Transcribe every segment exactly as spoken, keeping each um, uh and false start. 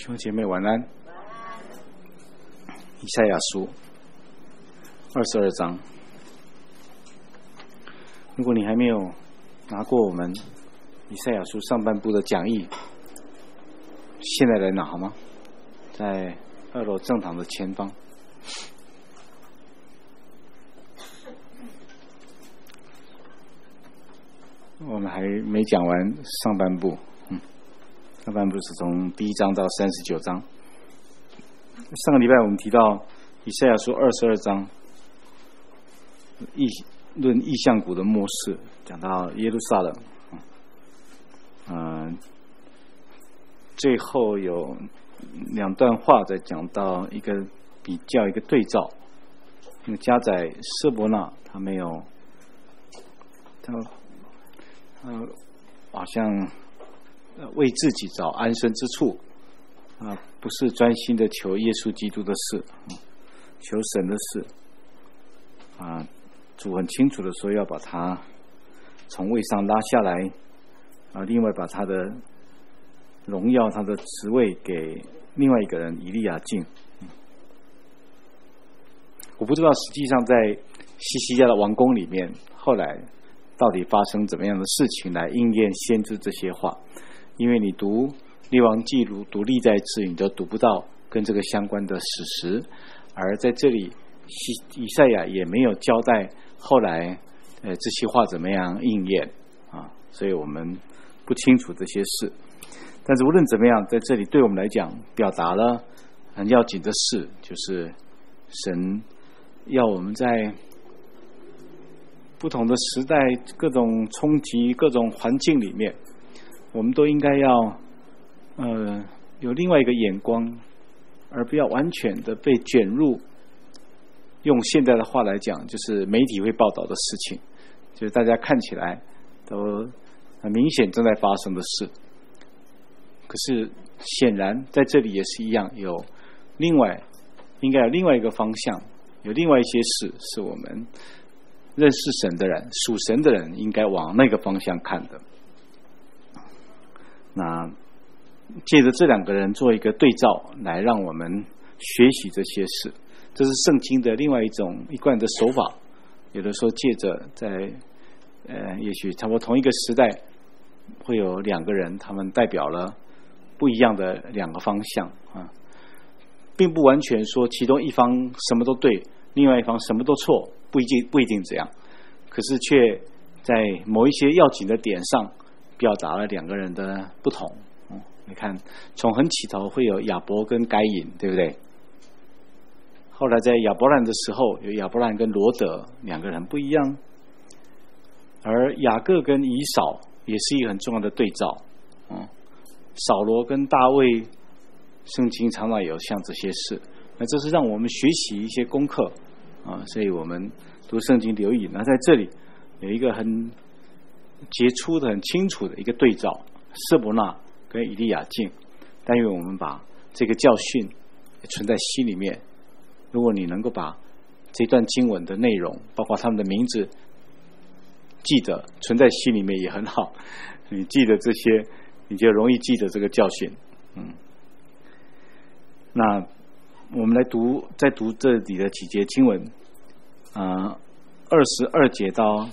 弟兄姐妹晚安。以赛亚书二十二章，如果你还没有拿过我们以赛亚书上半部的讲义，现在来拿好吗？在二楼正堂的前方。我们还没讲完上半部，嗯，上半部是从第一章到三十九章。上个礼拜我们提到以赛亚书二十二章，意论异象谷的末世，讲到耶路撒冷，嗯、呃，最后有两段话在讲到一个比较，一个对照。那个家宰舍伯那他没有，他。呃，好像为自己找安身之处啊，不是专心的求耶稣基督的事，求神的事啊。主很清楚的说要把他从位上拉下来啊，另外把他的荣耀、他的职位给另外一个人以利亚敬。我不知道实际上在西西家的王宫里面，后来到底发生怎么样的事情来应验先知这些话？因为你读列王记录、读历代志，你都读不到跟这个相关的史实，而在这里以赛亚也没有交代后来呃这些话怎么样应验啊，所以我们不清楚这些事。但是无论怎么样，在这里对我们来讲，表达了很要紧的事，就是神要我们在不同的时代、各种冲击、各种环境里面，我们都应该要呃有另外一个眼光，而不要完全的被卷入，用现在的话来讲，就是媒体会报道的事情，就是大家看起来都很明显正在发生的事。可是显然在这里也是一样，有另外应该有另外一个方向，有另外一些事是我们认识神的人、属神的人应该往那个方向看的。那借着这两个人做一个对照，来让我们学习这些事，这是圣经的另外一种一贯的手法。有的时候借着在呃，也许差不多同一个时代，会有两个人，他们代表了不一样的两个方向啊，并不完全说其中一方什么都对，另外一方什么都错。不一定不一定这样，可是却在某一些要紧的点上表达了两个人的不同。嗯、你看，从很起头会有亚伯跟该隐，对不对？后来在亚伯兰的时候，有亚伯兰跟罗德两个人不一样，而雅各跟以扫也是一个很重要的对照。嗯，扫罗跟大卫，圣经常常有像这些事，那这是让我们学习一些功课。啊，所以我们读圣经留意，那在这里有一个很杰出的、很清楚的一个对照，舍伯那跟以利亚敬。但愿我们把这个教训存在心里面。如果你能够把这段经文的内容，包括他们的名字记得存在心里面也很好。你记得这些，你就容易记得这个教训。嗯，那我们来读，再读这里的几节经文，啊，二十二节到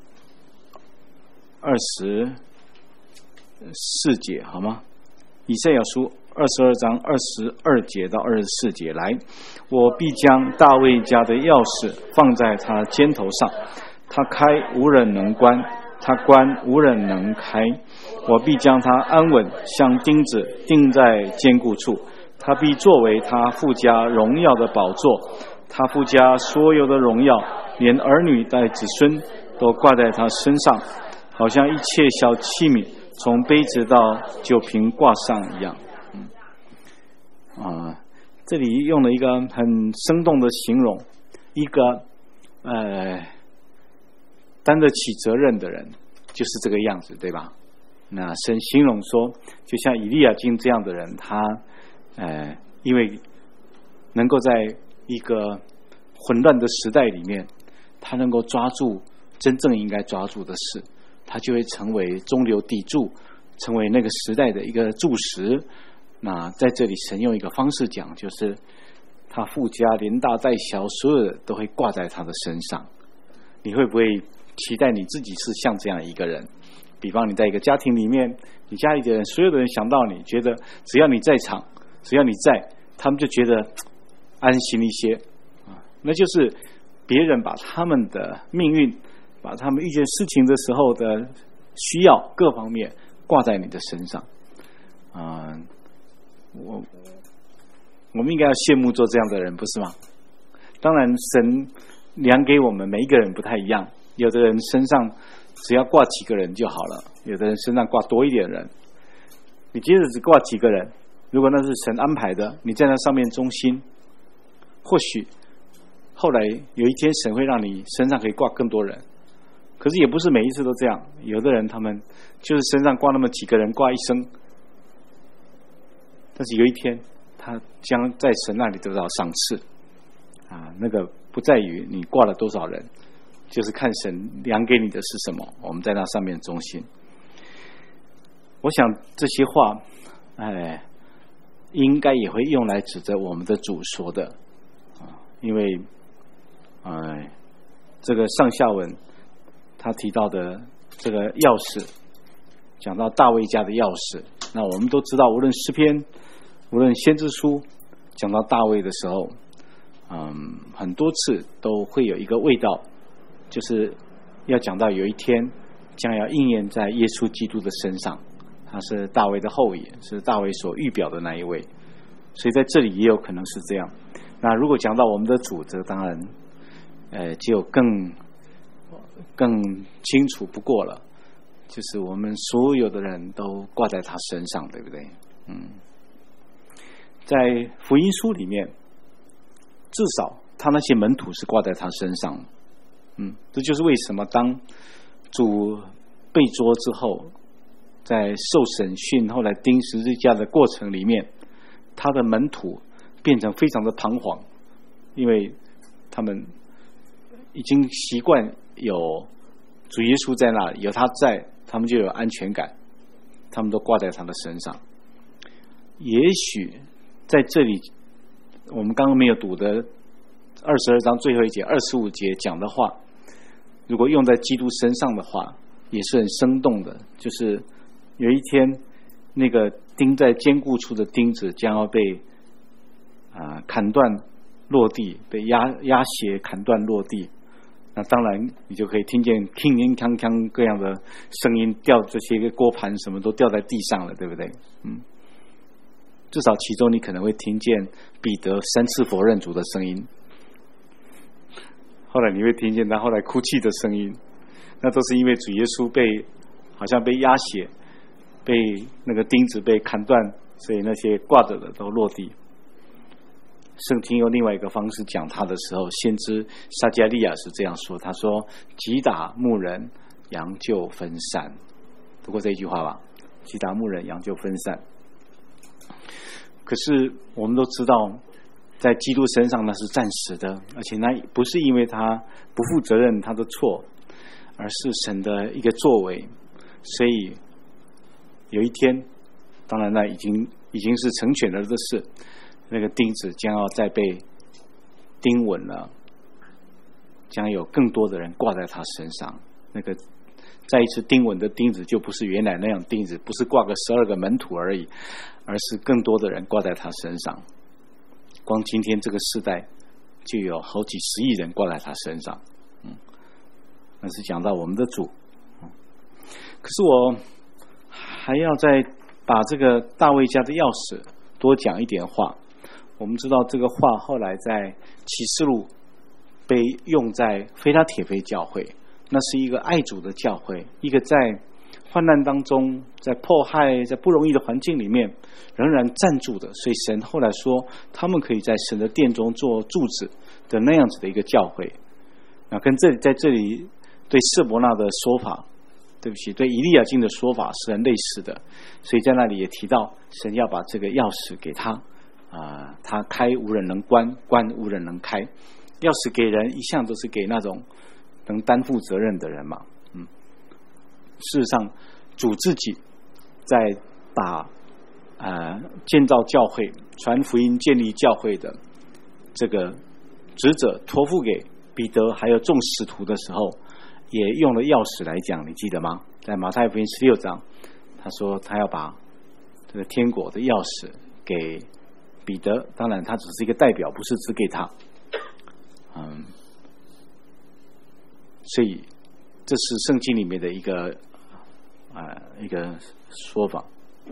二十四节，好吗？以赛亚书二十二章二十二节到二十四节，来，我必将大卫家的钥匙放在他肩头上，他开无人能关，他关无人能开。我必将他安稳，像钉子钉在坚固处。他必作为他父家荣耀的宝座，他父家所有的荣耀，连儿女带子孙都挂在他身上，好像一切小器皿从杯子到酒瓶挂上一样。嗯，啊，这里用了一个很生动的形容，一个呃担得起责任的人就是这个样子，对吧？那神形容说，就像以利亚敬这样的人，他呃，因为能够在一个混乱的时代里面，他能够抓住真正应该抓住的事，他就会成为中流砥柱，成为那个时代的一个柱石， 那在这里神用一个方式讲，就是他父家连大带小所有的都会挂在他的身上。你会不会期待你自己是像这样一个人？比方你在一个家庭里面，你家里的人所有的人想到你，觉得只要你在场，只要你在，他们就觉得安心一些啊。那就是别人把他们的命运，把他们遇见事情的时候的需要各方面挂在你的身上啊。我我们应该要羡慕做这样的人，不是吗？当然神量给我们每一个人不太一样，有的人身上只要挂几个人就好了，有的人身上挂多一点人。你即使只挂几个人，如果那是神安排的，你在那上面忠心，或许后来有一天神会让你身上可以挂更多人。可是也不是每一次都这样，有的人他们就是身上挂那么几个人，挂一生，但是有一天他将在神那里得到赏赐啊，那个不在于你挂了多少人，就是看神量给你的是什么，我们在那上面忠心。我想这些话哎，应该也会用来指着我们的主说的啊，因为哎，这个上下文他提到的这个钥匙，讲到大卫家的钥匙，那我们都知道，无论诗篇，无论先知书，讲到大卫的时候，嗯，很多次都会有一个味道，就是要讲到有一天将要应验在耶稣基督的身上，他是大卫的后裔，是大卫所预表的那一位，所以在这里也有可能是这样。那如果讲到我们的主，这当然呃就更更清楚不过了，就是我们所有的人都挂在他身上，对不对？嗯，在福音书里面，至少他那些门徒是挂在他身上。嗯，这就是为什么当主被捉之后，在受审讯后来钉十字架的过程里面，他的门徒变成非常的彷徨，因为他们已经习惯有主耶稣在那里，有他在，他们就有安全感，他们都挂在他的身上。也许在这里我们刚刚没有读的二十二章最后一节二十五节讲的话，如果用在基督身上的话，也是很生动的，就是有一天那个钉在坚固处的钉子将要被啊、呃、砍断落地，被压压斜砍断落地，那当然你就可以听见铿铿锵锵各样的声音，掉这些锅盘什么都掉在地上了，对不对？嗯，至少其中你可能会听见彼得三次否认主的声音，后来你会听见他后来哭泣的声音，那都是因为主耶稣被好像被压血，被那个钉子被砍断，所以那些挂着的都落地。圣经用另外一个方式讲他的时候，先知撒迦利亚是这样说，他说击打牧人，羊就分散。读过这一句话吧？击打牧人，羊就分散。可是我们都知道，在基督身上那是暂时的，而且那不是因为他不负责任他的错，而是神的一个作为。所以有一天，当然那已经已经是成全了的事，那个钉子将要再被钉稳了，将有更多的人挂在他身上。那个再一次钉稳的钉子就不是原来那样钉子，不是挂个十二个门徒而已，而是更多的人挂在他身上。光今天这个时代就有好几十亿人挂在他身上。嗯，那是讲到我们的主。嗯，可是我还要再把这个大卫家的钥匙多讲一点话。我们知道这个话后来在启示录被用在非拉铁非教会，那是一个爱主的教会，一个在患难当中，在迫害，在不容易的环境里面仍然站住的，所以神后来说他们可以在神的殿中做柱子的那样子的一个教会。那跟这里在这里对示伯那的说法，对不起，对以利亚敬的说法是很类似的，所以在那里也提到神要把这个钥匙给他啊、呃，他开无人能关，关无人能开。钥匙给人一向都是给那种能担负责任的人嘛。嗯，事实上主自己在把呃建造教会、传福音、建立教会的这个职责托付给彼得还有众使徒的时候，也用了钥匙来讲，你记得吗？在马太福音十六章，他说他要把这个天国的钥匙给彼得，当然他只是一个代表，不是只给他。嗯，所以这是圣经里面的一个啊、呃、一个说法。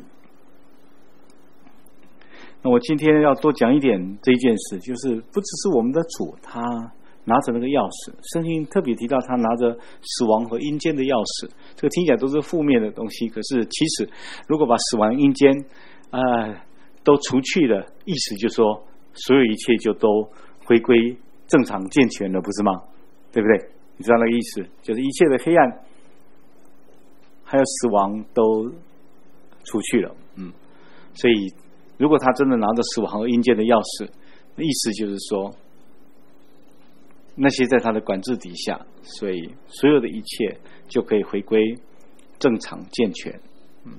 那我今天要多讲一点这一件事，就是不只是我们的主他拿着那个钥匙，圣经特别提到他拿着死亡和阴间的钥匙，这个听起来都是负面的东西，可是其实如果把死亡阴间呃都除去了，意思就是说所有一切就都回归正常健全了，不是吗？对不对？你知道那个意思，就是一切的黑暗还有死亡都除去了。嗯，所以如果他真的拿着死亡和阴间的钥匙，意思就是说那些在他的管制底下，所以所有的一切就可以回归正常健全。嗯，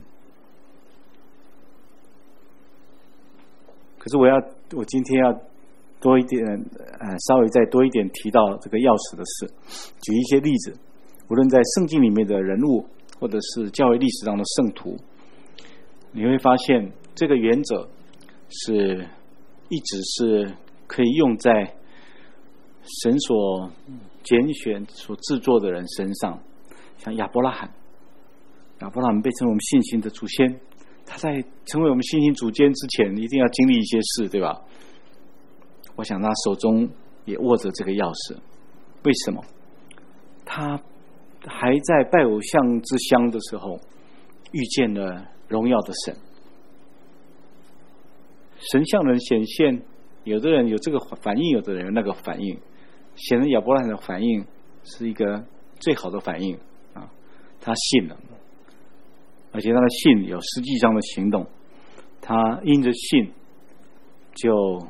可是我要我今天要多一点呃稍微再多一点提到这个钥匙的事，举一些例子，无论在圣经里面的人物或者是教会历史上的圣徒，你会发现这个原则是一直是可以用在神所拣选所制作的人身上。像亚伯拉罕，亚伯拉罕被称为我们信心的祖先，他在成为我们信心主监之前一定要经历一些事，对吧？我想他手中也握着这个钥匙，为什么？他还在拜偶像之乡的时候遇见了荣耀的神，神向人显现，有的人有这个反应，有的人有那个反应。显然亚伯拉罕的反应是一个最好的反应啊，他信了，而且他的信有实际上的行动，他因着信就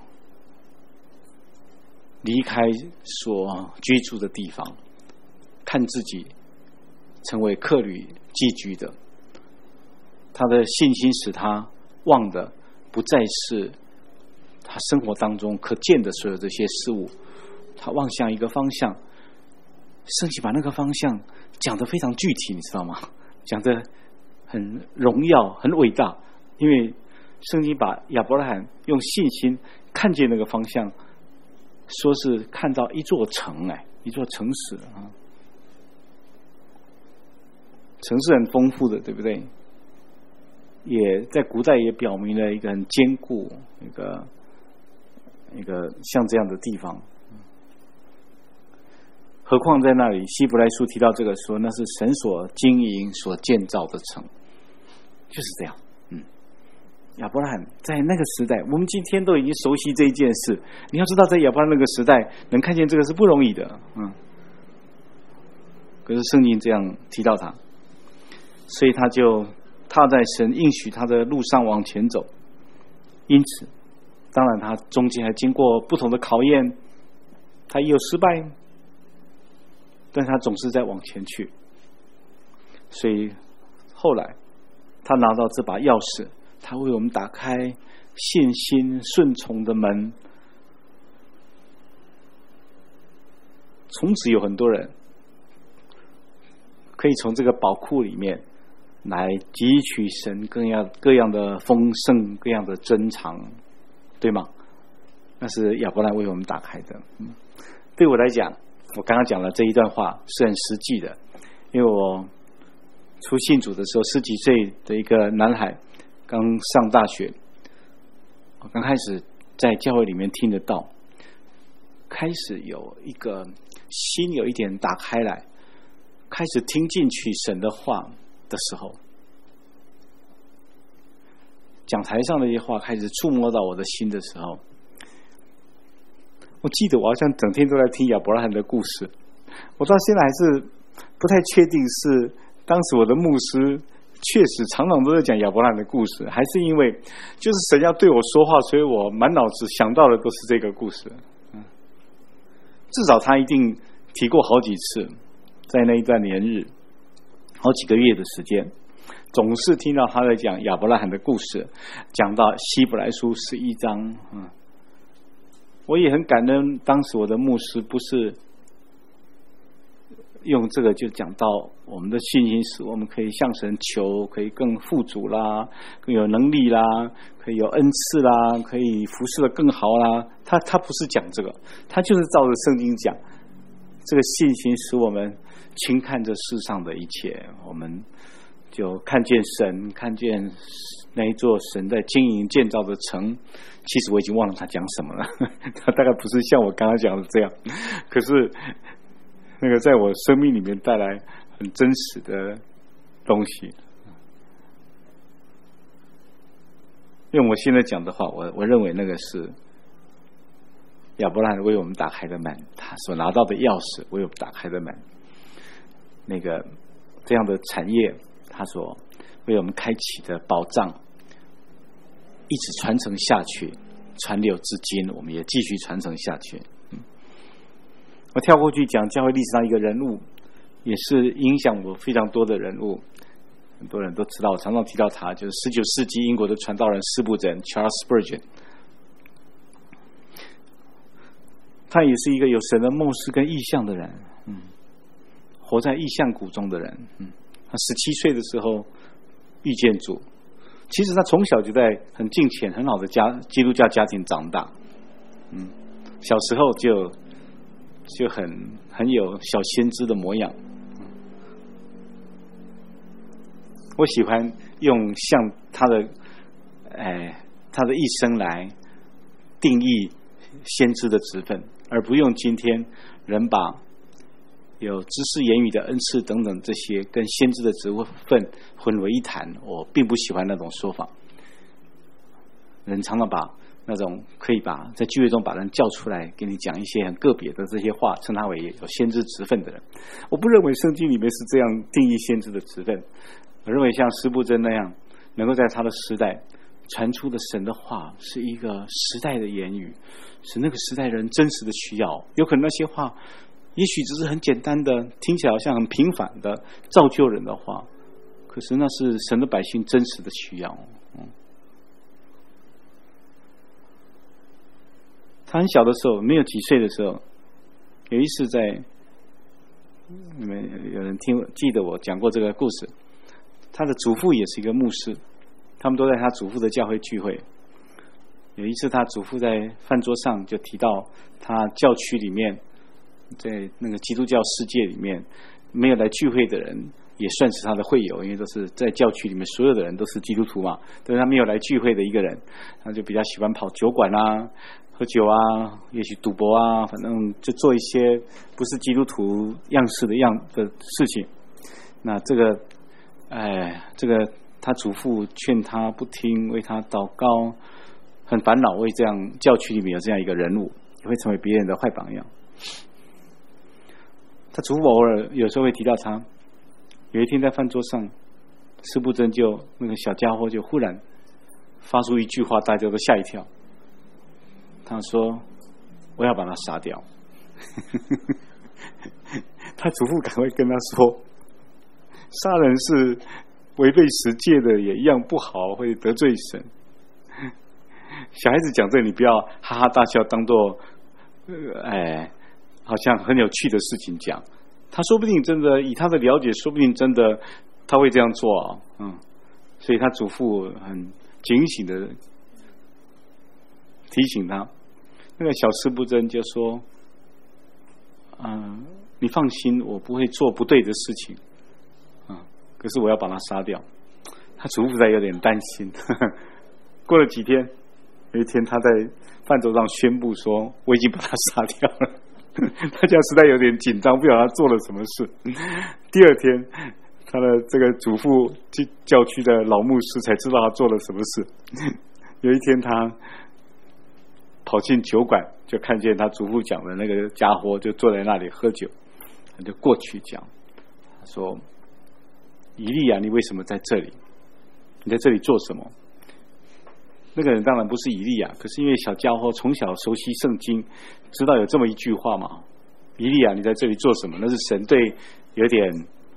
离开所居住的地方，看自己成为客旅寄居的。他的信心使他望的不再是他生活当中可见的所有这些事物，他望向一个方向。圣经把那个方向讲得非常具体，你知道吗？讲得很荣耀很伟大，因为圣经把亚伯拉罕用信心看见那个方向，说是看到一座城，哎，一座城市啊，城市很丰富的，对不对？也在古代也表明了一个很坚固，一个一个像这样的地方。何况在那里，希伯来书提到这个说，那是神所经营、所建造的城，就是这样。嗯，亚伯拉罕在那个时代，我们今天都已经熟悉这一件事。你要知道，在亚伯拉罕那个时代，能看见这个是不容易的。嗯，可是圣经这样提到他，所以他就踏在神应许他的路上往前走。因此，当然他中间还经过不同的考验，他也有失败。但他总是在往前去，所以后来他拿到这把钥匙，他为我们打开信心顺从的门。从此有很多人可以从这个宝库里面来汲取神各样各样的丰盛、各样的珍藏，对吗？那是亚伯兰为我们打开的。嗯，对我来讲，我刚刚讲了这一段话是很实际的，因为我初信主的时候，十几岁的一个男孩，刚上大学，我刚开始在教会里面听得到，开始有一个心有一点打开来，开始听进去神的话的时候，讲台上的一些话开始触摸到我的心的时候，我记得我好像整天都在听亚伯拉罕的故事，我到现在还是不太确定是当时我的牧师确实常常都在讲亚伯拉罕的故事，还是因为就是神要对我说话，所以我满脑子想到的都是这个故事。嗯，至少他一定提过好几次，在那一段年日好几个月的时间， 总是听到他在讲亚伯拉罕的故事，讲到希伯来书十一章。嗯，我也很感恩，当时我的牧师不是用这个就讲到我们的信心使我们可以向神求，可以更富足啦，更有能力啦，可以有恩赐啦，可以服侍的更好啦。他他不是讲这个，他就是照着圣经讲，这个信心使我们轻看这世上的一切，我们就看见神，看见那一座神在经营建造的城。其实我已经忘了他讲什么了，他大概不是像我刚刚讲的这样，可是那个在我生命里面带来很真实的东西。用我现在讲的话，我我认为那个是亚伯拉罕为我们打开的门，他所拿到的钥匙为我们打开的门，那个这样的产业他所为我们开启的宝藏一直传承下去，传流至今，我们也继续传承下去。嗯，我跳过去讲教会历史上一个人物，也是影响我非常多的人物，很多人都知道，我常常提到他，就是十九世纪英国的传道人司布真 Charles Spurgeon。他也是一个有神的梦思跟意象的人，嗯，活在意象谷中的人。嗯，他十七岁的时候遇见主，其实他从小就在很敬虔很好的家基督教家庭长大，嗯，小时候就就很很有小先知的模样。嗯，我喜欢用像他的哎他的一生来定义先知的职分，而不用今天人把有知识言语的恩赐等等这些跟先知的职分混为一谈。我并不喜欢那种说法，人常常把那种可以把在聚会中把人叫出来给你讲一些很个别的这些话称他为有先知职分的人，我不认为圣经里面是这样定义先知的职分。我认为像司布真那样能够在他的时代传出的神的话是一个时代的言语，是那个时代人真实的需要。有可能那些话也许只是很简单的，听起来好像很平凡的造就人的话，可是那是神的百姓真实的需要。嗯，他很小的时候，没有几岁的时候，有一次在你们有人听记得我讲过这个故事，他的祖父也是一个牧师，他们都在他祖父的教会聚会。有一次他祖父在饭桌上就提到他教区里面，在那个基督教世界里面没有来聚会的人也算是他的会友，因为都是在教区里面所有的人都是基督徒嘛，但是他没有来聚会的一个人，他就比较喜欢跑酒馆啊，喝酒啊，也许赌博啊，反正就做一些不是基督徒样式的样的事情。那这个哎，这个他祖父劝他不听，为他祷告，很烦恼，为这样教区里面有这样一个人物也会成为别人的坏榜样。他祖父偶尔有时候会提到他。有一天在饭桌上，司布真就那个小家伙就忽然发出一句话，大家都吓一跳。他说：“我要把他杀掉。”他祖父赶快跟他说：“杀人是违背十诫的，也一样不好，会得罪神。”小孩子讲这个，你不要哈哈大笑，当作呃哎，好像很有趣的事情讲。他说不定真的以他的了解，说不定真的他会这样做啊，嗯，所以他祖父很警醒的提醒他。那个小司布真就说：“嗯，你放心，我不会做不对的事情，啊、嗯，可是我要把他杀掉。”他祖父才有点担心。呵呵，过了几天，有一天他在饭桌上宣布说：“我已经把他杀掉了。”大家实在有点紧张，不晓得他做了什么事。第二天，他的这个祖父教区的老牧师才知道他做了什么事。有一天，他跑进酒馆，就看见他祖父讲的那个家伙就坐在那里喝酒，他就过去讲，他说：“以利亚，你为什么在这里？你在这里做什么？”那个人当然不是以利亚，可是因为小家伙从小熟悉圣经，知道有这么一句话嘛，以利亚你在这里做什么？那是神对有点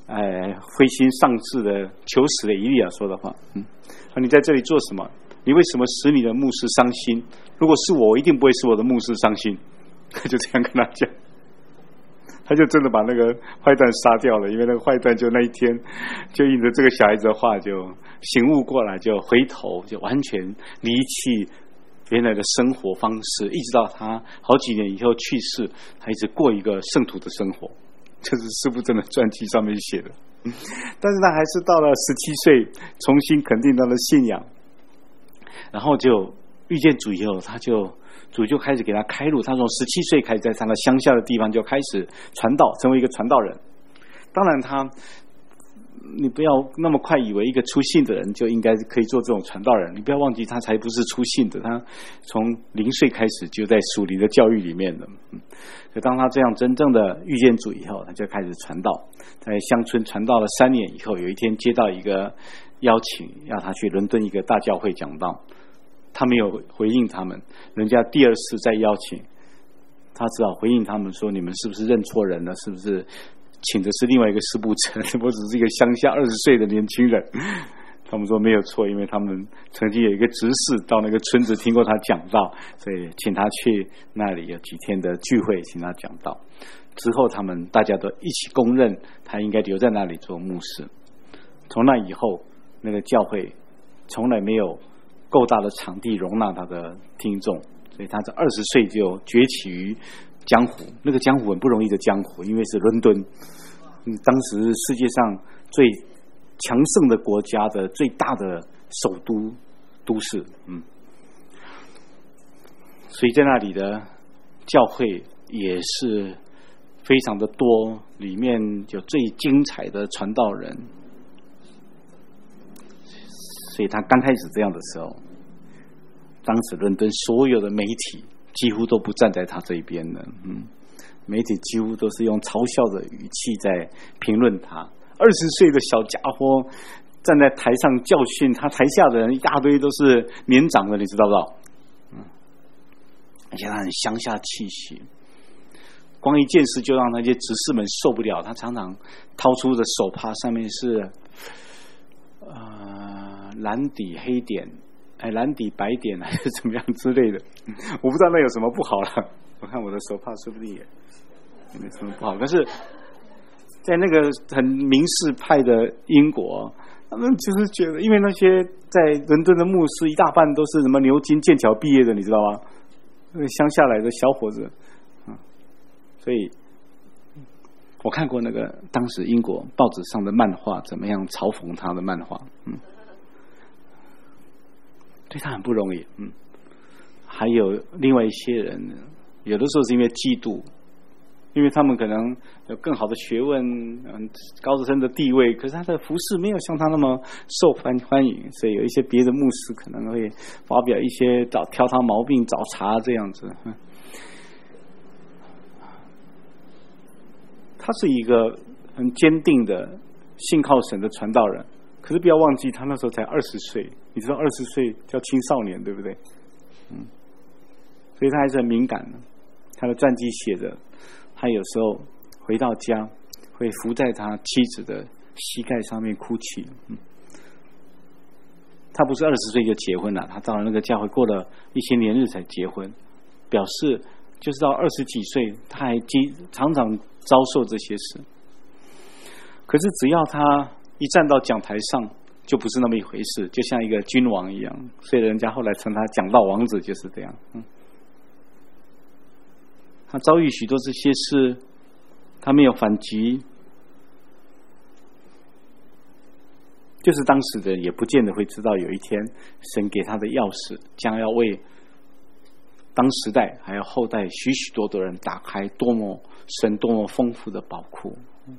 哎灰心丧志的求死的以利亚说的话。嗯，说你在这里做什么？你为什么使你的牧师伤心？如果是我，我一定不会使我的牧师伤心。他就这样跟他讲，他就真的把那个坏蛋杀掉了，因为那个坏蛋就那一天就印着这个小孩子的话就醒悟过来，就回头就完全离弃原来的生活方式，一直到他好几年以后去世，他一直过一个圣徒的生活。这是师父真的传记上面写的。但是他还是到了十七岁重新肯定他的信仰，然后就遇见主以后，他就主就开始给他开路。他从十七岁开始在他的乡下的地方就开始传道，成为一个传道人。当然他你不要那么快以为一个初信的人就应该可以做这种传道人，你不要忘记他才不是初信的，他从零岁开始就在属灵的教育里面的。所以当他这样真正的遇见主以后，他就开始传道，在乡村传道了三年以后，有一天接到一个邀请，要他去伦敦一个大教会讲道，他没有回应他们，人家第二次再邀请，他只好回应他们说，你们是不是认错人了？是不是请的是另外一个师布城？我只是一个乡下二十岁的年轻人。他们说没有错，因为他们曾经有一个执事到那个村子听过他讲道，所以请他去那里有几天的聚会，请他讲道。之后他们大家都一起公认他应该留在那里做牧师。从那以后，那个教会从来没有够大的场地容纳他的听众，所以他在二十岁就崛起于江湖。那个江湖很不容易的江湖，因为是伦敦，嗯，当时世界上最强盛的国家的最大的首都都市，嗯，所以在那里的教会也是非常的多，里面有最精彩的传道人。所以他刚开始这样的时候，当时伦敦所有的媒体几乎都不站在他这一边的，嗯，媒体几乎都是用嘲笑的语气在评论他。二十岁的小家伙站在台上教训他，台下的人一大堆都是年长的，你知道不知道？嗯，而且他很乡下气息，光一件事就让那些执事们受不了。他常常掏出的手帕上面是呃蓝底黑点，哎，蓝底白点还是怎么样之类的，我不知道那有什么不好了。我看我的手帕说不定也没什么不好，但是在那个很民事派的英国，他们就是觉得，因为那些在伦敦的牧师一大半都是什么牛津、剑桥毕业的，你知道吗？那个乡下来的小伙子，嗯，所以我看过那个当时英国报纸上的漫画，怎么样嘲讽他的漫画，嗯，对他很不容易，嗯。还有另外一些人，有的时候是因为嫉妒。因为他们可能有更好的学问，嗯，高深的地位，可是他的服饰没有像他那么受欢欢迎，所以有一些别的牧师可能会发表一些找挑他毛病、找茬这样子。他是一个很坚定的信靠神的传道人，可是不要忘记，他那时候才二十岁，你知道二十岁叫青少年，对不对？嗯，所以他还是很敏感的。他的传记写着，他有时候回到家会伏在他妻子的膝盖上面哭泣。嗯，他不是二十岁就结婚了，他到了那个教会过了一些年日才结婚，表示就是到二十几岁他还常常遭受这些事。可是只要他一站到讲台上，就不是那么一回事，就像一个君王一样，所以人家后来称他讲道王子，就是这样。嗯，他遭遇许多这些事，他没有反击，就是当时的人也不见得会知道，有一天神给他的钥匙将要为当时代还有后代许许多多人打开多么神多么丰富的宝库。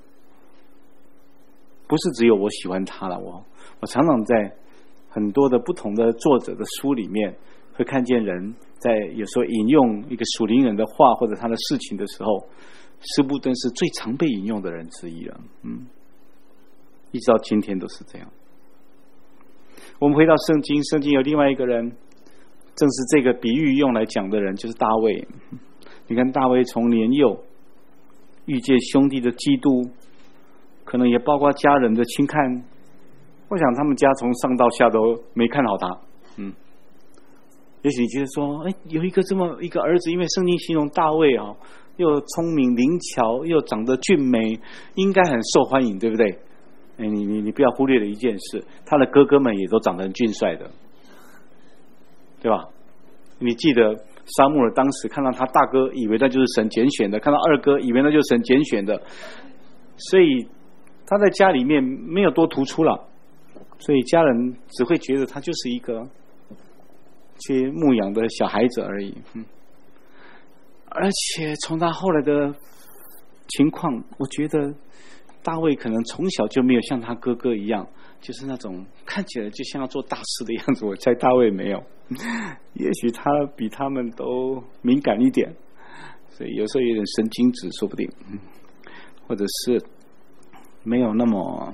不是只有我喜欢他了，我我常常在很多的不同的作者的书里面会看见人在有时候引用一个属灵人的话或者他的事情的时候，司布真是最常被引用的人之一了。嗯，一直到今天都是这样。我们回到圣经，圣经有另外一个人，正是这个比喻用来讲的人，就是大卫。你看大卫从年幼遇见兄弟的嫉妒， 可能也包括家人的轻看。我想他们家从上到下都没看好他。嗯，也许你觉得说，哎，有一个这么一个儿子，因为圣经形容大卫啊，又聪明灵巧，又长得俊美，应该很受欢迎，对不对？哎，你你你不要忽略了一件事，他的哥哥们也都长得很俊帅的，对吧？你记得撒母耳当时看到他大哥，以为那就是神拣选的；看到二哥，以为那就是神拣选的，所以他在家里面没有多突出了。所以家人只会觉得他就是一个去牧养的小孩子而已。嗯，而且从他后来的情况，我觉得大卫可能从小就没有像他哥哥一样，就是那种看起来就像要做大事的样子。我猜大卫没有，也许他比他们都敏感一点，所以有时候有点神经质，说不定，嗯，或者是没有那么。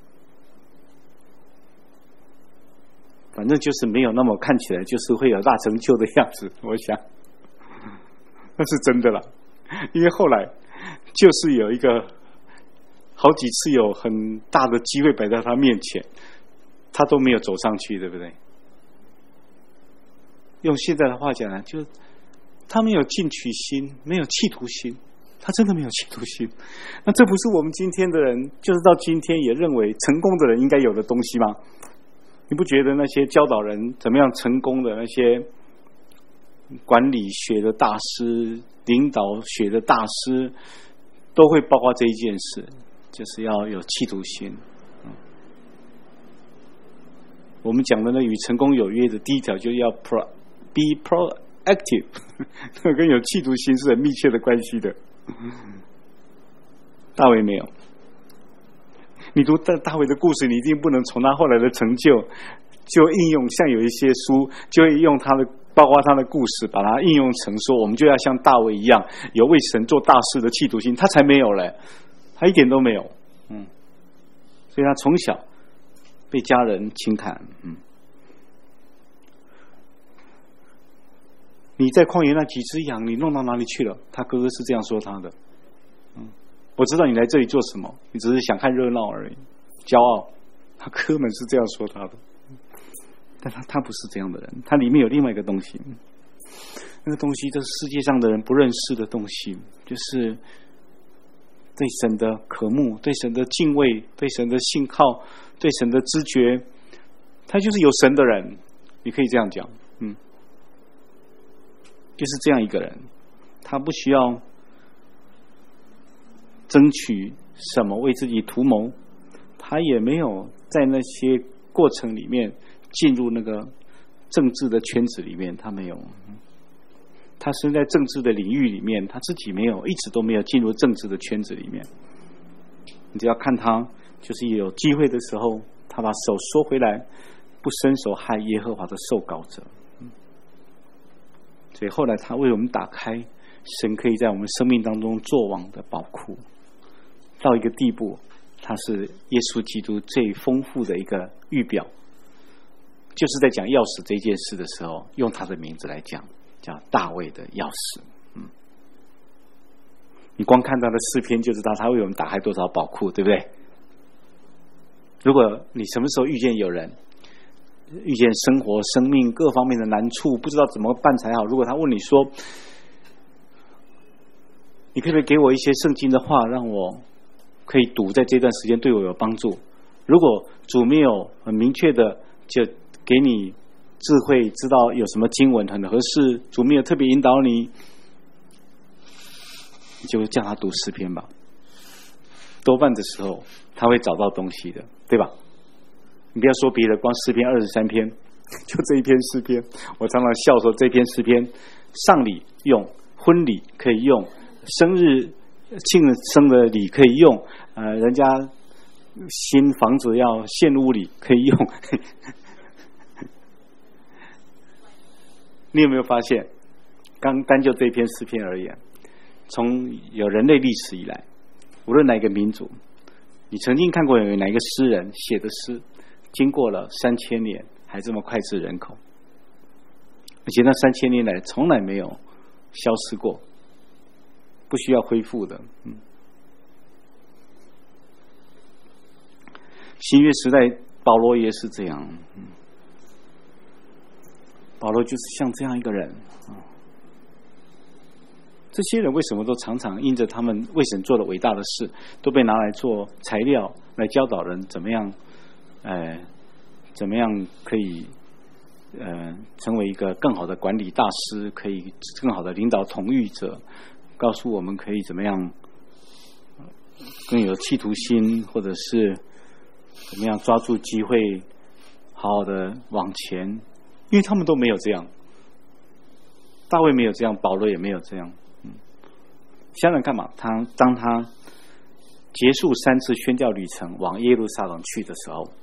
反正就是没有那么看起来就是会有大成就的样子，我想那是真的了。因为后来就是有一个好几次有很大的机会摆在他面前，他都没有走上去，对不对？用现在的话讲呢，就他没有进取心，没有企图心，他真的没有企图心。那这不是我们今天的人，就是到今天也认为成功的人应该有的东西吗？你不觉得那些教导人怎么样成功的那些管理学的大师、领导学的大师，都会包括这一件事，就是要有企图心。我们讲的那与成功有约的第一条，就是要 pro, be proactive， 跟有企图心是很密切的关系的。大卫没有。你读大大卫的故事，你一定不能从他后来的成就就应用，像有一些书就会用他的，包括他的故事，把它应用成说，我们就要像大卫一样，有为神做大事的企图心。他才没有嘞，他一点都没有。嗯，所以他从小被家人轻看。嗯，你在旷野那几只羊，你弄到哪里去了？他哥哥是这样说他的。我知道你来这里做什么，你只是想看热闹而已，骄傲。他哥们是这样说他的，但他他不是这样的人，他里面有另外一个东西，那个东西这是世界上的人不认识的东西，就是对神的渴慕，对神的敬畏，对神的信靠，对神的知觉。他就是有神的人，你可以这样讲，嗯，就是这样一个人，他不需要争取什么为自己图谋，他也没有在那些过程里面进入那个政治的圈子里面，他没有。他身在政治的领域里面，他自己没有，一直都没有进入政治的圈子里面。你只要看他，就是有机会的时候，他把手缩回来，不伸手害耶和华的受膏者。所以后来他为我们打开神可以在我们生命当中作王的宝库，到一个地步，他是耶稣基督最丰富的一个预表。就是在讲钥匙这件事的时候，用他的名字来讲，叫大卫的钥匙。嗯，你光看他的诗篇就知道他为我们打开多少宝库，对不对？如果你什么时候遇见有人遇见生活生命各方面的难处，不知道怎么办才好，如果他问你说，你可不可以给我一些圣经的话，让我可以读，在这段时间对我有帮助？如果主没有很明确的就给你智慧，知道有什么经文很合适，主没有特别引导你，你就叫他读诗篇吧。多半的时候他会找到东西的，对吧？你不要说别的，光诗篇二十三篇，就这一篇诗篇，我常常笑说，这篇诗篇上礼用，婚礼可以用，生日庆生的礼可以用，呃，人家新房子要献屋礼可以用。你有没有发现，刚单就这篇诗篇而言，从有人类历史以来，无论哪个民族，你曾经看过有哪一个诗人写的诗，经过了三千年还这么脍炙人口，而且那三千年来从来没有消失过，不需要恢复的。嗯， 新约时代保罗也是这样，嗯，保罗就是像这样一个人啊。这些人为什么都常常因着他们为神做了伟大的事，都被拿来做材料来教导人怎么样，呃，怎么样可以呃成为一个更好的管理大师，可以更好的领导统御者，告诉我们可以怎么样更有企图心，或者是怎么样抓住机会，好好的往前，因为他们都没有这样，大卫没有这样，保罗也没有这样。嗯，想想看嘛，他当他结束三次宣教旅程往耶路撒冷去的时候，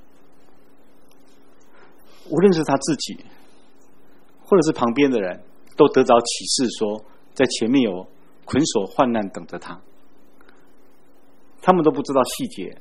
无论是他自己或者是旁边的人，都得着启示说，在前面有捆锁患难等着他，他们都不知道细节。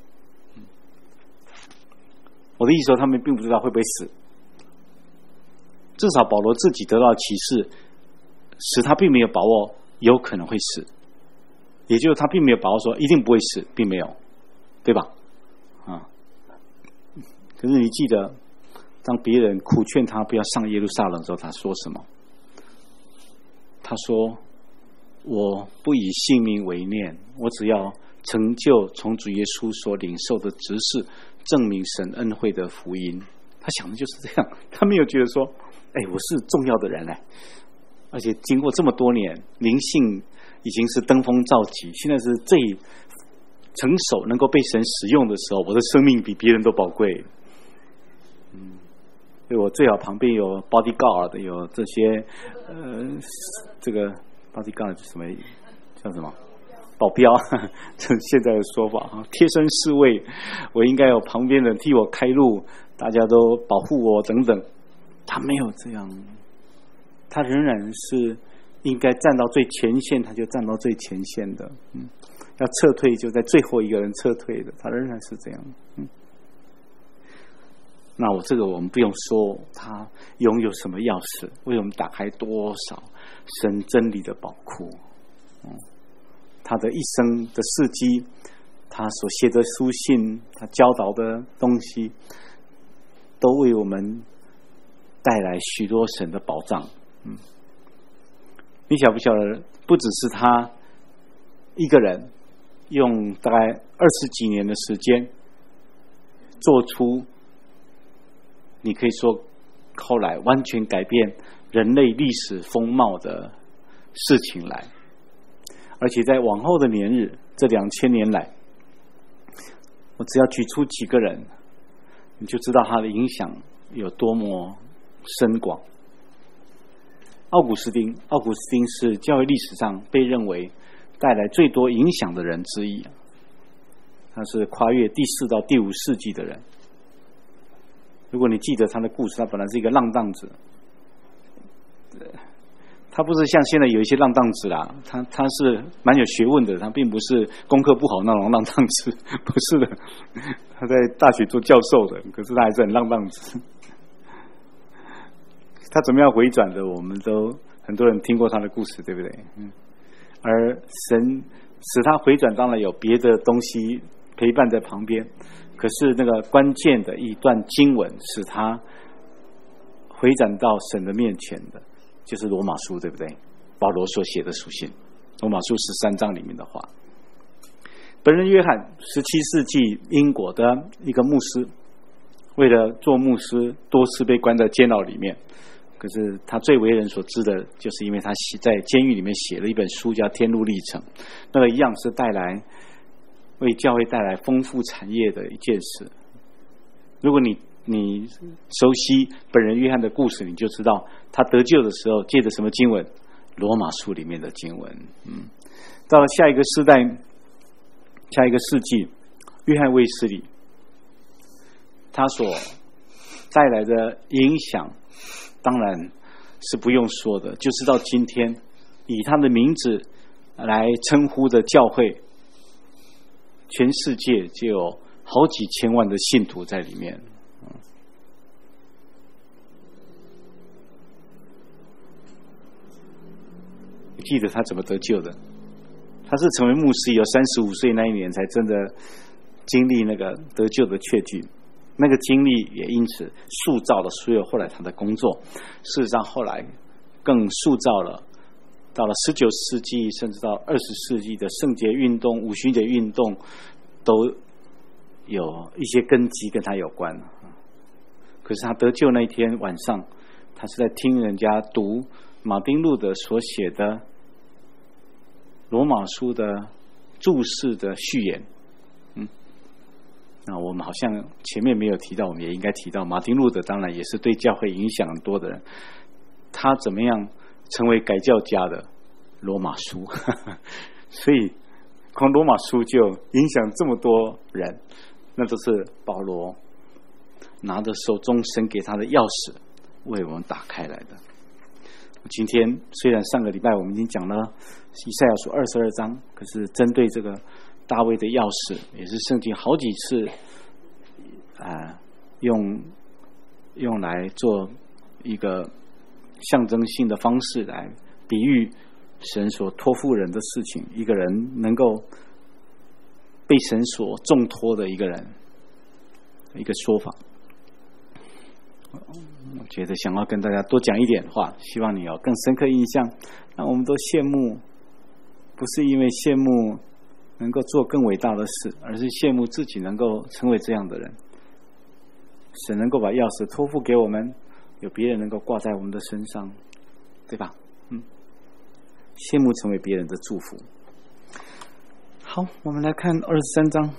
我的意思说，他们并不知道会不会死，至少保罗自己得到启示，使他并没有把握有可能会死，也就是他并没有把握说一定不会死，并没有，对吧？啊，可是你记得，当别人苦劝他不要上耶路撒冷的时候，他说什么？他说：“我不以性命为念，我只要成就从主耶稣所领受的职事，证明神恩惠的福音。”他想的就是这样，他没有觉得说，哎，我是重要的人哎，而且经过这么多年，灵性已经是登峰造极，现在是最成熟能够被神使用的时候，我的生命比别人都宝贵。嗯，所以我最好旁边有 bodyguard， 有这些呃，这个 bodyguard 是什么？叫什么？保镖，这是现在的说法哈，贴身侍卫，我应该有旁边的替我开路，大家都保护我等等。他没有这样，他仍然是应该站到最前线，他就站到最前线的。嗯，要撤退就在最后一个人撤退的，他仍然是这样。嗯，那我这个我们不用说，他拥有什么钥匙，为我们打开多少神真理的宝库。嗯，他的一生的事迹，他所写的书信，他教导的东西，都为我们带来许多神的保障。嗯，你晓不晓得，不只是他一个人用大概二十几年的时间做出你可以说后来完全改变人类历史风貌的事情来，而且在往后的年日，这两千年来，我只要举出几个人，你就知道他的影响有多么深广。奥古斯丁，奥古斯丁是教会历史上被认为带来最多影响的人之一，他是跨越第四到第五世纪的人。如果你记得他的故事，他本来是一个浪荡子，他不是像现在有一些浪荡子啦，他他是蛮有学问的，他并不是功课不好那种浪荡子，不是的，他在大学做教授的，可是他还是很浪荡子。他怎么样回转的，我们都很多人听过他的故事，对不对？嗯，而神使他回转，当然有别的东西陪伴在旁边，可是那个关键的一段经文使他回转到神的面前的，就是罗马书，对不对？保罗所写的书信，罗马书十三章里面的话。本人约翰，十七世纪英国的一个牧师，为了做牧师，多次被关在监牢里面。可是他最为人所知的，就是因为他在监狱里面写了一本书，叫《天路历程》，那个一样是带来为教会带来丰富产业的一件事。如果你你熟悉本人约翰的故事，你就知道他得救的时候借着什么经文？罗马书里面的经文。嗯，到了下一个时代，下一个世纪，约翰卫斯理他所带来的影响，当然是不用说的，就是到今天以他的名字来称呼的教会，全世界就有好几千万的信徒在里面。记得他怎么得救的？他是成为牧师，有三十五岁那一年才真的经历那个得救的确据，那个经历也因此塑造了所有后来他的工作。事实上后来更塑造了到了十九世纪甚至到二十世纪的圣洁运动、五旬节运动都有一些根基跟他有关。可是他得救那一天晚上，他是在听人家读马丁路德所写的罗马书的注释的序言。嗯，那我们好像前面没有提到，我们也应该提到，马丁路德当然也是对教会影响很多的人。他怎么样成为改教家的？罗马书，所以光罗马书就影响这么多人，那都是保罗拿着手中神给他的钥匙为我们打开来的。今天虽然上个礼拜我们已经讲了以赛亚书二十二章，可是针对这个大卫的钥匙，也是圣经好几次啊、呃、用用来做一个象征性的方式来比喻神所托付人的事情，一个人能够被神所重托的一个人一个说法。我觉得想要跟大家多讲一点话，希望你有更深刻印象。那我们都羡慕，不是因为羡慕能够做更伟大的事，而是羡慕自己能够成为这样的人。神能够把钥匙托付给我们，有别人能够挂在我们的身上，对吧？嗯，羡慕成为别人的祝福。好，我们来看二十三章。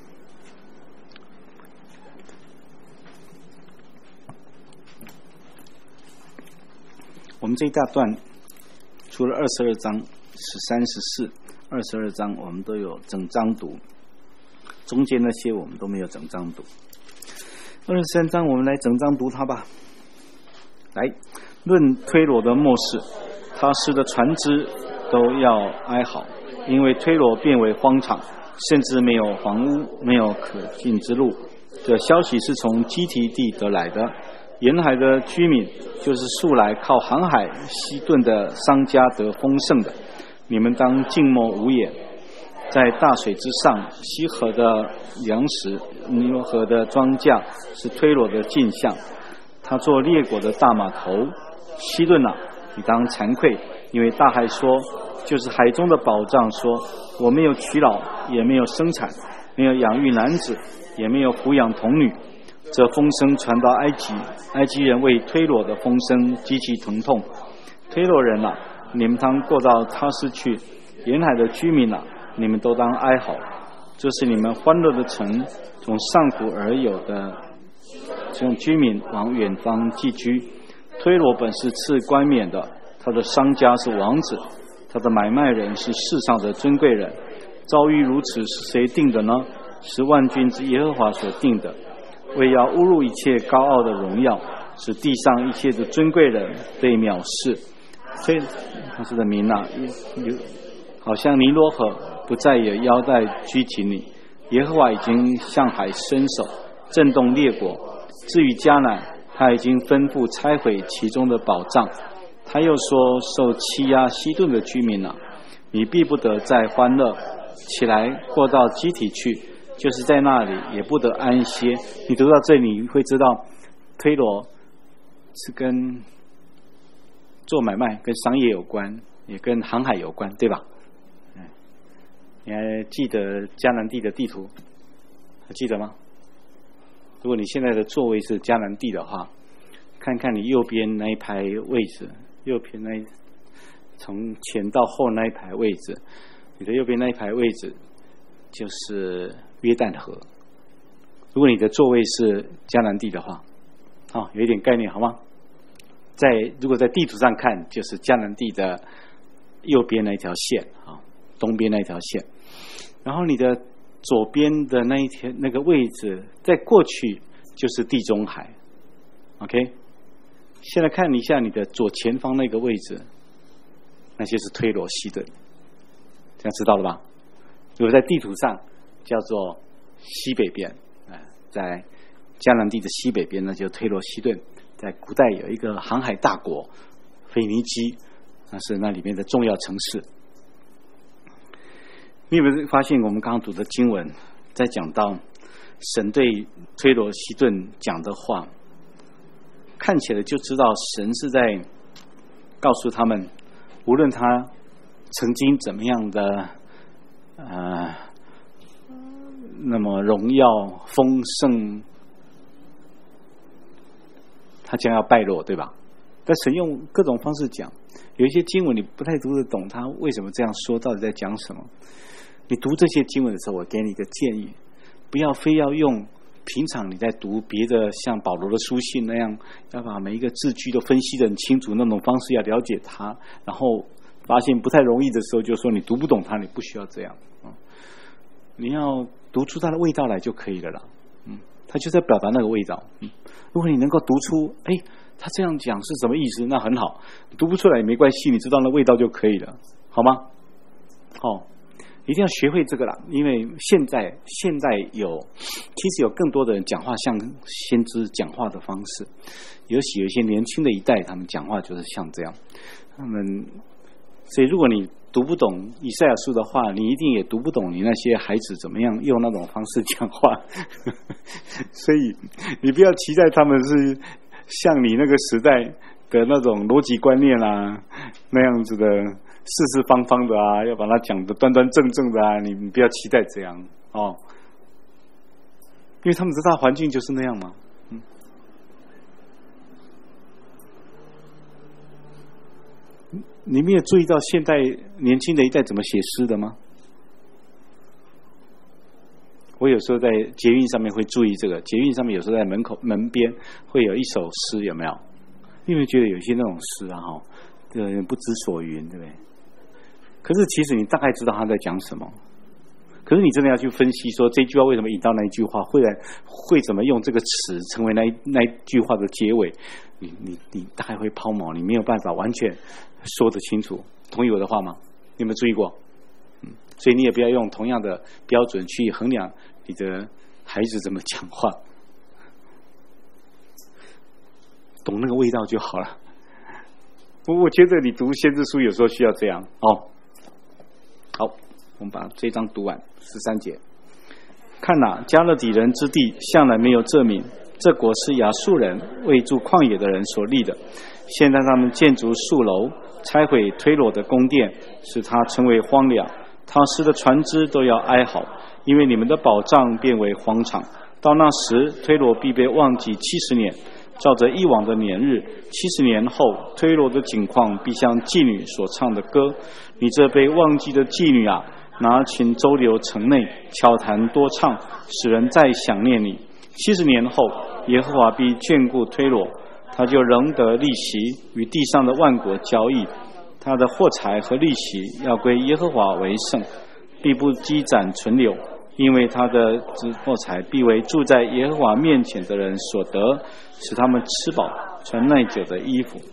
我们这一大段除了二十二章、十三、十四、二十二章我们都有整章读，中间那些我们都没有整章读。二十三章我们来整章读它吧。来，论推罗的末世，他施的船只都要哀嚎，因为推罗变为荒场，甚至没有房屋，没有可进之路。这消息是从基提地得来的，沿海的居民就是素来靠航海西顿的商家得丰盛的，你们当静默无言。在大水之上，西河的粮食，尼罗河的庄稼是推罗的镜像，他做列国的大码头。西顿啊，你当惭愧，因为大海说，就是海中的宝藏说，我没有娶老，也没有生产，没有养育男子，也没有抚养童女。这风声传到埃及，埃及人为推罗的风声极其疼痛。推罗人啊，你们当过到他施去，沿海的居民啊，你们都当哀嚎。这是你们欢乐的城，从上古而有的这种居民往远方寄居。推罗本是赐冠冕的，他的商家是王子，他的买卖人是世上的尊贵人。遭遇如此是谁定的呢？是万军之耶和华所定的，为要侮辱一切高傲的荣耀，使地上一切的尊贵人被藐视。所以他是的名啊，有好像尼罗河不再有腰带拘谨你，耶和华已经向海伸手，震动列国。至于迦南，他已经吩咐拆毁其中的宝藏。他又说，受欺压西顿的居民啊，你必不得再欢乐，起来过到基体去，就是在那里也不得安歇。你读到这里，你会知道推罗是跟做买卖、跟商业有关，也跟航海有关，对吧？你还记得迦南地的地图？还记得吗？如果你现在的座位是迦南地的话，看看你右边那一排位置，右边那一从前到后那一排位置，你的右边那一排位置就是约旦河。如果你的座位是迦南地的话，好，有一点概念好吗？在如果在地图上看，就是迦南地的右边那一条线啊，东边那一条线。然后你的左边的那一条那个位置，在过去就是地中海。OK， 现在看一下你的左前方那个位置，那些是推罗西顿，这样知道了吧？如果在地图上叫做西北边，啊，在迦南地的西北边，那就推罗西顿。在古代有一个航海大国腓尼基，那是那里面的重要城市。你有没有发现我们刚刚读的经文在讲到神对推罗西顿讲的话，看起来就知道神是在告诉他们，无论他曾经怎么样的呃，那么荣耀丰盛，他将要败落，对吧？但神用各种方式讲，有一些经文你不太读得懂，他为什么这样说，到底在讲什么？你读这些经文的时候，我给你一个建议，不要非要用平常你在读别的像保罗的书信那样，要把每一个字句都分析得很清楚那种方式，要了解它，然后发现不太容易的时候就说你读不懂它，你不需要这样，你要读出它的味道来就可以了啦。嗯，他就在表达那个味道。嗯，如果你能够读出，哎，他这样讲是什么意思，那很好。读不出来也没关系，你知道那味道就可以了，好吗？好、哦，一定要学会这个啦，因为现在现在有，其实有更多的人讲话像先知讲话的方式，尤其有一些年轻的一代，他们讲话就是像这样，他们。所以如果你读不懂以赛亚书的话，你一定也读不懂你那些孩子怎么样用那种方式讲话所以你不要期待他们是像你那个时代的那种逻辑观念啊，那样子的四四方方的啊，要把它讲得端端正正的啊，你你不要期待这样哦，因为他们的大环境就是那样嘛。你没有注意到现代年轻的一代怎么写诗的吗？我有时候在捷运上面会注意这个，捷运上面有时候在门口门边会有一首诗，有没有？你有没有觉得有些那种诗啊，哈，呃，不知所云，对不对？可是其实你大概知道他在讲什么，可是你真的要去分析说这句话为什么引到那一句话，会来会怎么用这个词成为那一那一句话的结尾，你你你大概会抛锚，你没有办法完全说得清楚。同意我的话吗？你有没有注意过？嗯，所以你也不要用同样的标准去衡量你的孩子怎么讲话，懂那个味道就好了。我我觉得你读先知书有时候需要这样哦。好，我们把这一章读完，十三节。看哪，加勒底人之地向来没有这名，这国是亚述人为住旷野的人所立的。现在他们建筑树楼，拆毁推罗的宫殿，使它成为荒凉。他施的船只都要哀嚎，因为你们的宝藏变为荒场。到那时，推罗必被忘记七十年，照着以往的年日。七十年后，推罗的景况必像妓女所唱的歌。你这被忘记的妓女啊，拿琴周流城内，巧弹多唱，使人再想念你。七十年后，耶和华必眷顾推罗，他就仍得利息，与地上的万国交易。他的货财和利息要归耶和华为圣，必不积攒存留，因为他的货财必为住在耶和华面前的人所得，使他们吃饱，穿耐久的衣服。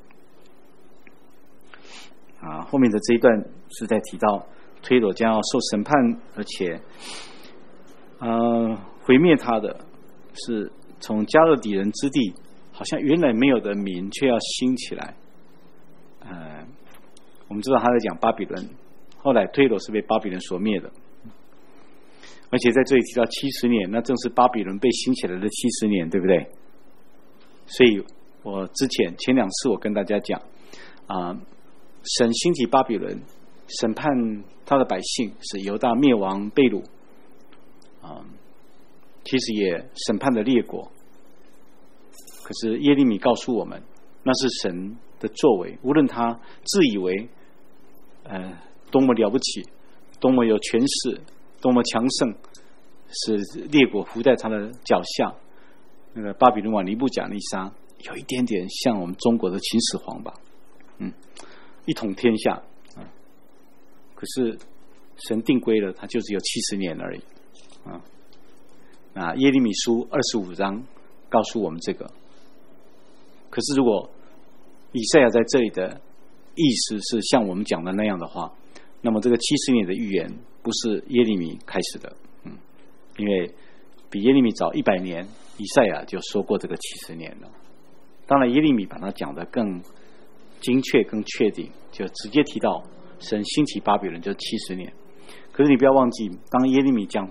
啊，后面的这一段是在提到推罗将要受审判，而且呃毁灭他的是从加勒底人之地，好像原来没有的民却要兴起来。呃，我们知道他在讲巴比伦，后来推罗是被巴比伦所灭的，而且在这里提到七十年，那正是巴比伦被兴起来的七十年，对不对？所以我之前前两次我跟大家讲啊、呃，神兴起巴比伦，审判他的百姓，使犹大灭亡被掳啊、呃，其实也审判了列国。可是耶利米告诉我们，那是神的作为，无论他自以为呃多么了不起，多么有权势，多么强盛，使列国伏在他的脚下。那个巴比伦王尼布甲尼撒有一点点像我们中国的秦始皇吧，嗯，一统天下啊。可是神定规了，他就只有七十年而已啊。那耶利米书二十五章告诉我们这个。可是如果以赛亚在这里的意思是像我们讲的那样的话，那么这个七十年的预言不是耶利米开始的，嗯，因为比耶利米早一百年，以赛亚就说过这个七十年了。当然耶利米把它讲得更精确更确定，就直接提到神兴起巴比伦就七十年。可是你不要忘记，当耶利米讲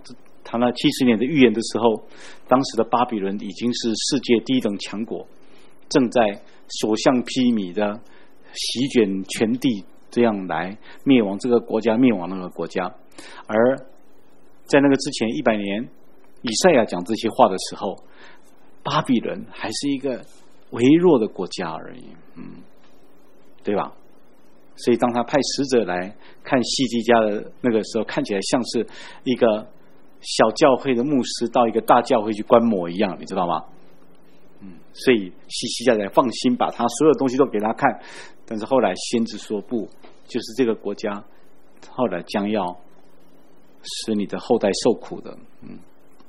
他那七十年的预言的时候，当时的巴比伦已经是世界第一等强国，正在所向披靡的席卷全地，这样来灭亡这个国家，灭亡那个国家。而在那个之前一百年，以赛亚讲这些话的时候，巴比伦还是一个微弱的国家而已，嗯，对吧？所以当他派使者来看希西家的那个时候，看起来像是一个小教会的牧师到一个大教会去观摩一样，你知道吗？嗯，所以希西家才放心把他所有东西都给他看。但是后来先知说不，就是这个国家后来将要使你的后代受苦的，嗯。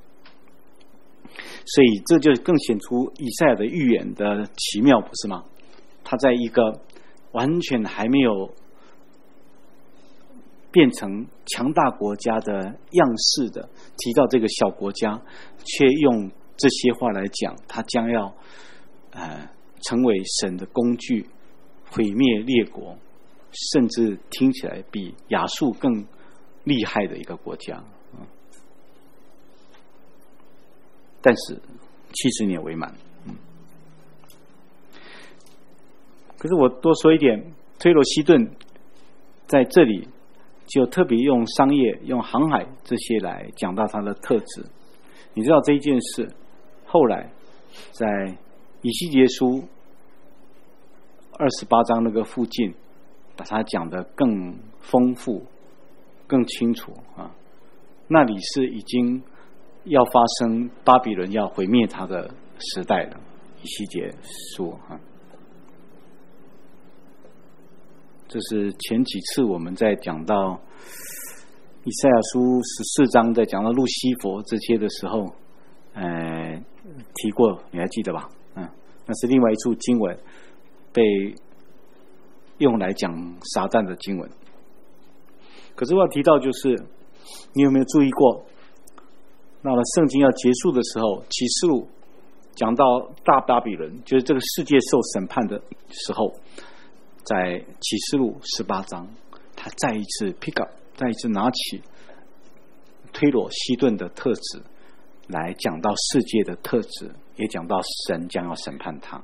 所以这就更显出以赛亚的预言的奇妙，不是吗？他在一个完全还没有变成强大国家的样式的提到这个小国家，却用这些话来讲，他将要呃成为神的工具，毁灭列国，甚至听起来比亚述更厉害的一个国家。但是七十年未满，嗯。可是我多说一点，推罗西顿在这里就特别用商业、用航海这些来讲到它的特质。你知道这一件事，后来在以西结书二十八章那个附近，把它讲得更丰富、更清楚啊。那里是已经要发生巴比伦要毁灭他的时代了，以西结书啊。这是前几次我们在讲到以赛亚书十四章，在讲到路西弗这些的时候，呃，提过，你还记得吧？嗯，那是另外一处经文，被用来讲撒旦的经文。可是我要提到就是，你有没有注意过？到了圣经要结束的时候，启示录讲到大巴比伦，就是这个世界受审判的时候，在启示录十八章，他再一次 pick up， 再一次拿起推罗西顿的特质来讲到世界的特质，也讲到神将要审判他。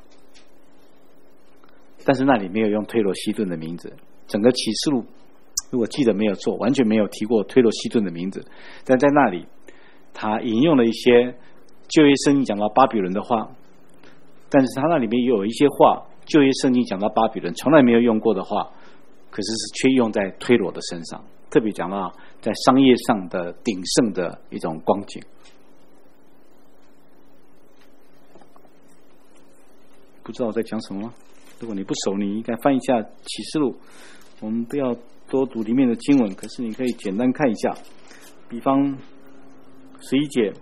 但是那里没有用推罗西顿的名字，整个启示录如果记得没有错，完全没有提过推罗西顿的名字。但在那里他引用了一些旧约圣经讲到巴比伦的话，但是他那里面也有一些话，旧约圣经讲到巴比伦从来没有用过的话，可是是却用在推罗的身上，特别讲到在商业上的鼎盛的一种光景。不知道我在讲什么吗？如果你不熟，你应该翻一下启示录，我们不要多读里面的经文，可是你可以简单看一下，比方十一节，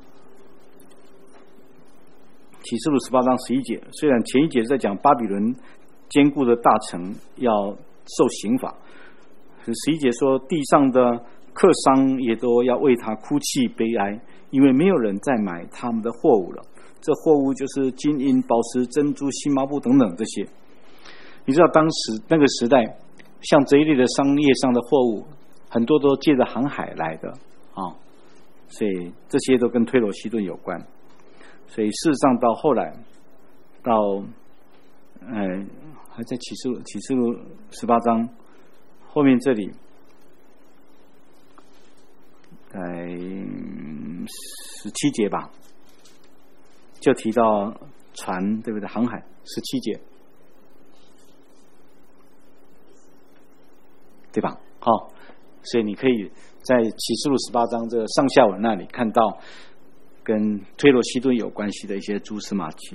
启示录十八章十一节，虽然前一节是在讲巴比伦坚固的大城要受刑罚，十一节说地上的客商也都要为他哭泣悲哀，因为没有人再买他们的货物了。这货物就是金银、宝石、珍珠、细麻布等等这些。你知道当时那个时代，像这一类的商业上的货物，很多都借着航海来的啊。哦，所以这些都跟推罗西顿有关。所以事实上到后来，到呃还在启示录启示录十八章后面这里，在十七节吧，就提到船，对不对？航海十七节，对吧？好，所以你可以在启示录十八章这个上下文那里看到跟推罗西顿有关系的一些蛛丝马迹。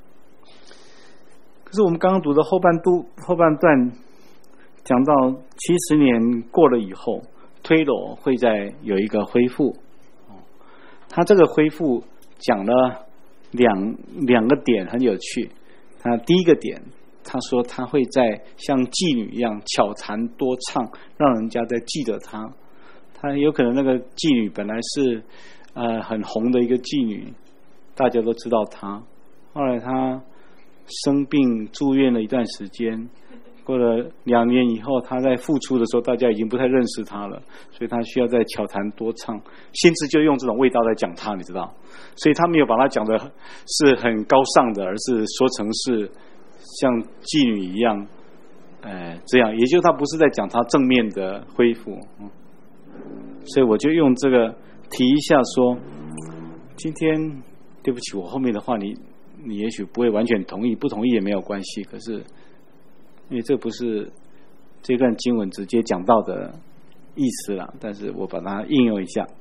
可是我们刚刚读的后半度后半段讲到七十年过了以后，推罗会在有一个恢复。他这个恢复讲了两两个点很有趣。他第一个点，他说他会在像妓女一样巧谈多唱，让人家在记得他。他有可能那个妓女本来是呃很红的一个妓女，大家都知道她，后来她生病住院了一段时间， 过了两年以后，他在复出的时候，大家已经不太认识他了，所以他需要再巧谈多唱。先知就用这种味道来讲他，你知道，所以他没有把他讲的是很高尚的，而是说成是像妓女一样，呃，这样，也就是他不是在讲他正面的恢复。嗯，所以我就用这个提一下说，今天对不起，我后面的话你你也许不会完全同意，不同意也没有关系，可是。因为这不是这段经文直接讲到的意思啦，但是我把它应用一下。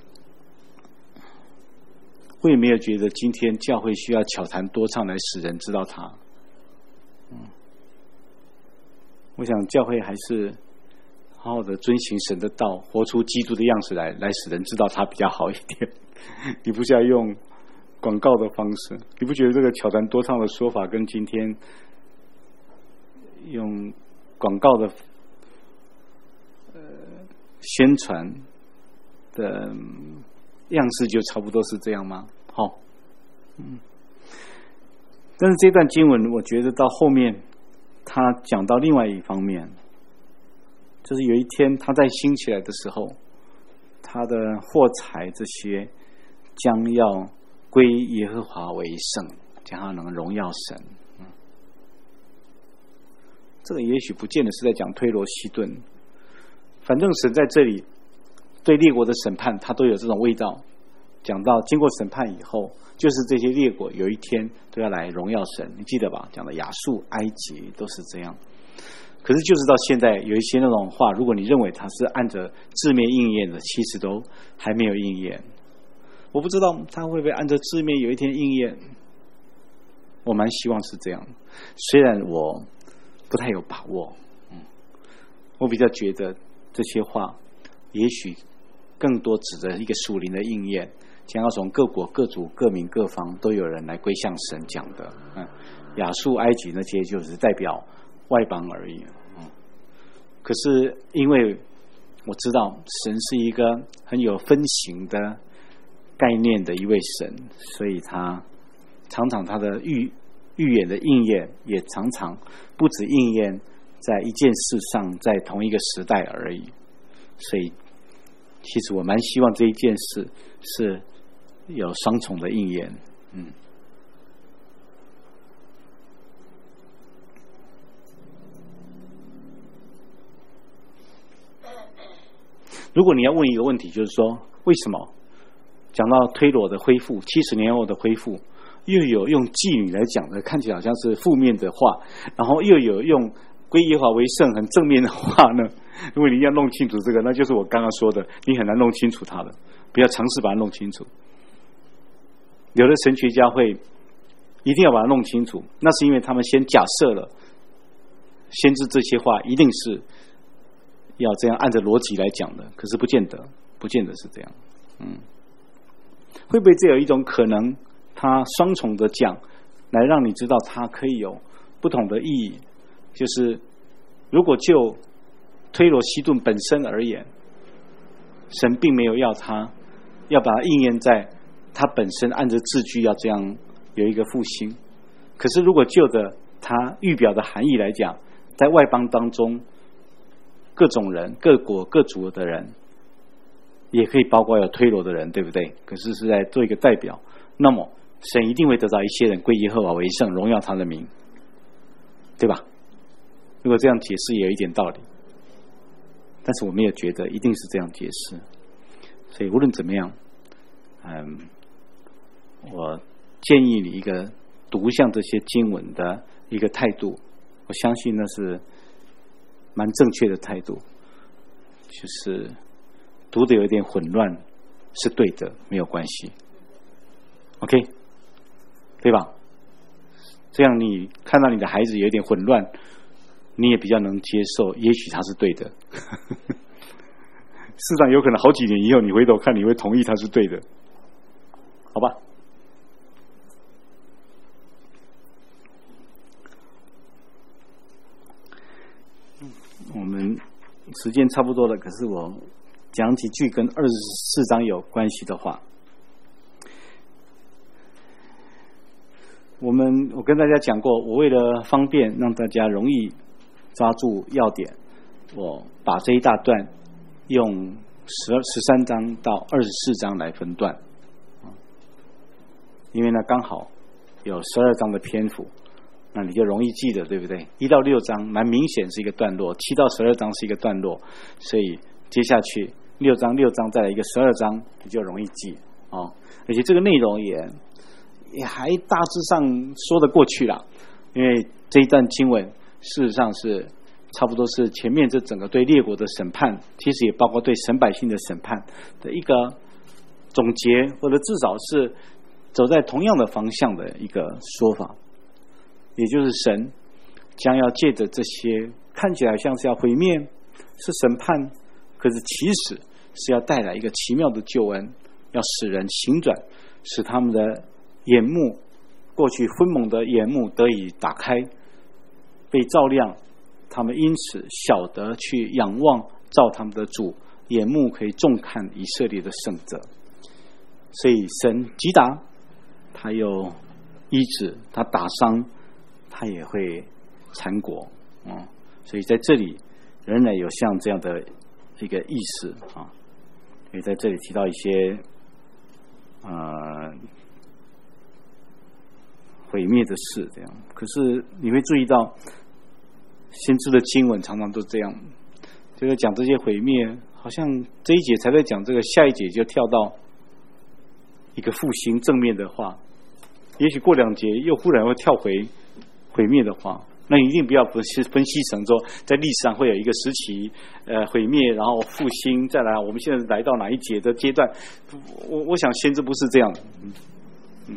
我也没有觉得今天教会需要巧谈多唱来使人知道他。嗯，我想教会还是好好的遵行神的道，活出基督的样式来，来使人知道他比较好一点。你不是要用广告的方式，你不觉得这个巧谈多唱的说法跟今天用广告的呃宣传的样式就差不多是这样吗？好，嗯，但是这段经文，我觉得到后面他讲到另外一方面，就是有一天他在兴起来的时候，他的货财这些将要归耶和华为圣，将要能荣耀神。这个也许不见得是在讲推罗西顿，反正神在这里对列国的审判，他都有这种味道。讲到经过审判以后，就是这些列国有一天都要来荣耀神，你记得吧？讲的亚述、埃及都是这样。可是就是到现在，有一些那种话，如果你认为它是按着字面应验的，其实都还没有应验。我不知道它会不会按照字面有一天应验，我蛮希望是这样。虽然我不太有把握，嗯，我比较觉得这些话也许更多指着一个属灵的应验，将要从各国各族各民各方都有人来归向神讲的。嗯，亚述、埃及那些就是代表外邦而已。嗯，可是因为我知道神是一个很有分形的概念的一位神，所以他常常他的预预言的应验也常常不止应验在一件事上，在同一个时代而已。所以其实我蛮希望这一件事是有双重的应验。嗯，如果你要问一个问题，就是说为什么讲到推罗的恢复，七十年后的恢复，又有用妓女来讲的，看起来好像是负面的话，然后又有用归耶和华为圣很正面的话呢？如果你要弄清楚这个，那就是我刚刚说的，你很难弄清楚它的，不要尝试把它弄清楚。有的神学家会一定要把它弄清楚，那是因为他们先假设了先知这些话一定是要这样按着逻辑来讲的，可是不见得，不见得是这样。嗯，会不会这有一种可能，它双重的讲，来让你知道它可以有不同的意义？就是如果就推罗西顿本身而言，神并没有要他要把它应验在他本身按着字句要这样有一个复兴。可是如果就着他预表的含义来讲，在外邦当中各种人、各国各族的人，也可以包括有推罗的人，对不对？可是是在做一个代表，那么神一定会得到一些人归耶和华为圣，荣耀他的名，对吧？如果这样解释也有一点道理，但是我没有觉得一定是这样解释。所以无论怎么样，嗯，我建议你一个读像这些经文的一个态度，我相信那是蛮正确的态度，就是读的有点混乱是对的，没有关系 OK 对吧？这样你看到你的孩子有点混乱，你也比较能接受，也许他是对的事实上有可能好几年以后你回头看，你会同意他是对的，好吧？我们时间差不多了，可是我讲几句跟二十四章有关系的话。我们我跟大家讲过，我为了方便让大家容易抓住要点，我把这一大段用十十三章到二十四章来分段，因为呢刚好有十二章的篇幅，那你就容易记得，对不对？一到六章蛮明显是一个段落，七到十二章是一个段落，所以接下去六章六章再来一个十二章，你就容易记哦。而且这个内容也也还大致上说得过去了，因为这一段经文事实上是差不多是前面这整个对列国的审判，其实也包括对神百姓的审判的一个总结，或者至少是走在同样的方向的一个说法，也就是神将要借着这些看起来像是要毁灭，是审判，可是其实是要带来一个奇妙的救恩，要使人醒转，使他们的眼目，过去昏蒙的眼目得以打开，被照亮，他们因此晓得去仰望照他们的主，眼目可以重看以色列的圣者。所以神击打，他又医治，他打伤，他也会缠果、嗯、所以在这里仍然有像这样的一个意思啊。所以在这里提到一些呃毁灭的事，这样。可是你会注意到，先知的经文常常都这样，就是讲这些毁灭，好像这一节才在讲这个，下一节就跳到一个复兴正面的话，也许过两节又忽然会跳回毁灭的话。那你一定不要分析分析成说，在历史上会有一个时期，呃，毁灭，然后复兴，再来，我们现在来到哪一节的阶段？我我想先知不是这样的，嗯嗯，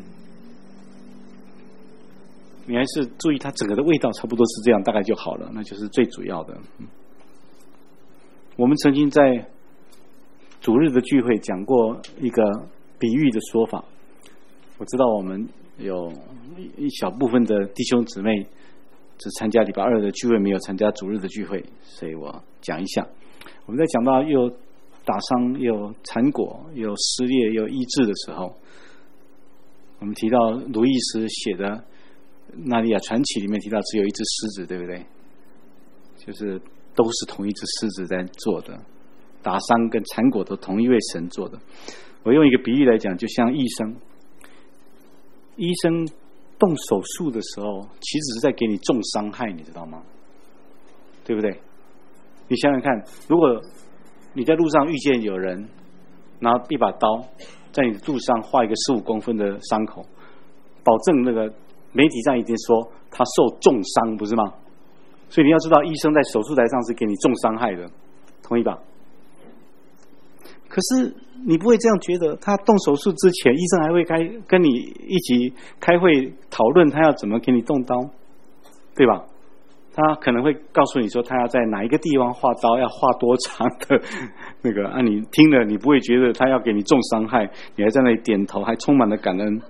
你还是注意它整个的味道，差不多是这样，大概就好了，那就是最主要的。嗯、我们曾经在主日的聚会讲过一个比喻的说法，我知道我们有一小部分的弟兄姊妹只参加礼拜二的聚会，没有参加主日的聚会，所以我讲一下。我们在讲到又打伤又缠果又撕裂又医治的时候，我们提到鲁易斯写的《纳利亚传奇》里面提到只有一只狮子，对不对？就是都是同一只狮子在做的，打伤跟缠果都同一位神做的。我用一个比喻来讲，就像医生医生动手术的时候，其实是在给你重伤害，你知道吗？对不对？你想想看，如果你在路上遇见有人拿一把刀在你的肚上画一个十五公分的伤口，保证那个媒体上一定说他受重伤，不是吗？所以你要知道，医生在手术台上是给你重伤害的，同意吧？可是你不会这样觉得，他动手术之前，医生还会开跟你一起开会讨论他要怎么给你动刀，对吧？他可能会告诉你说，他要在哪一个地方划刀，要划多长的那个啊，你听了你不会觉得他要给你重伤害，你还在那里点头，还充满了感恩。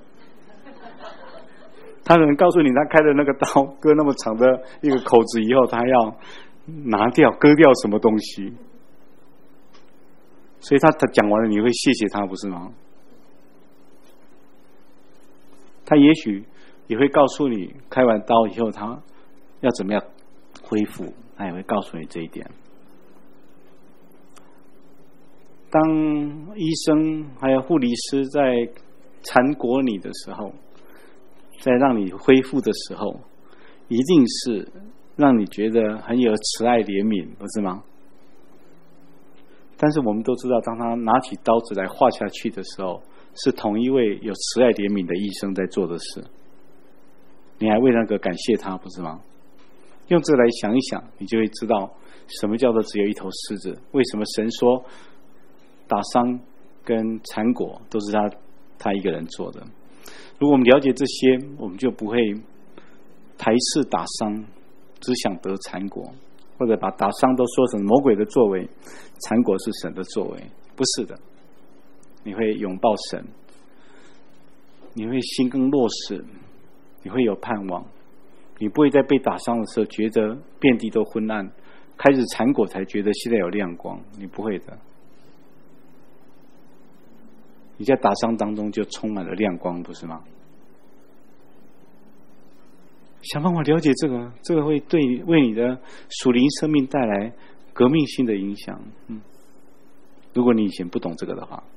他可能告诉你，他开了那个刀割那么长的一个口子以后，他要拿掉割掉什么东西。所以他他讲完了，你会谢谢他，不是吗？他也许也会告诉你，开完刀以后他要怎么样恢复，他也会告诉你这一点。当医生还有护理师在缠裹你的时候，在让你恢复的时候，一定是让你觉得很有慈爱怜悯，不是吗？但是我们都知道，当他拿起刀子来划下去的时候，是同一位有慈爱怜悯的医生在做的事。你还为那个感谢他，不是吗？用这来想一想，你就会知道什么叫做只有一头狮子。为什么神说打伤跟缠果都是他他一个人做的？如果我们了解这些，我们就不会排斥打伤，只想得缠果，或者把打伤都说成魔鬼的作为，缠果是神的作为。不是的，你会拥抱神，你会心更落实，你会有盼望，你不会在被打伤的时候觉得遍地都昏暗，开始缠果才觉得现在有亮光，你不会的。你在打伤当中就充满了亮光，不是吗？ 想办法了解这个，这个会对为你的属灵生命带来革命性的影响。嗯，如果你以前不懂这个的话。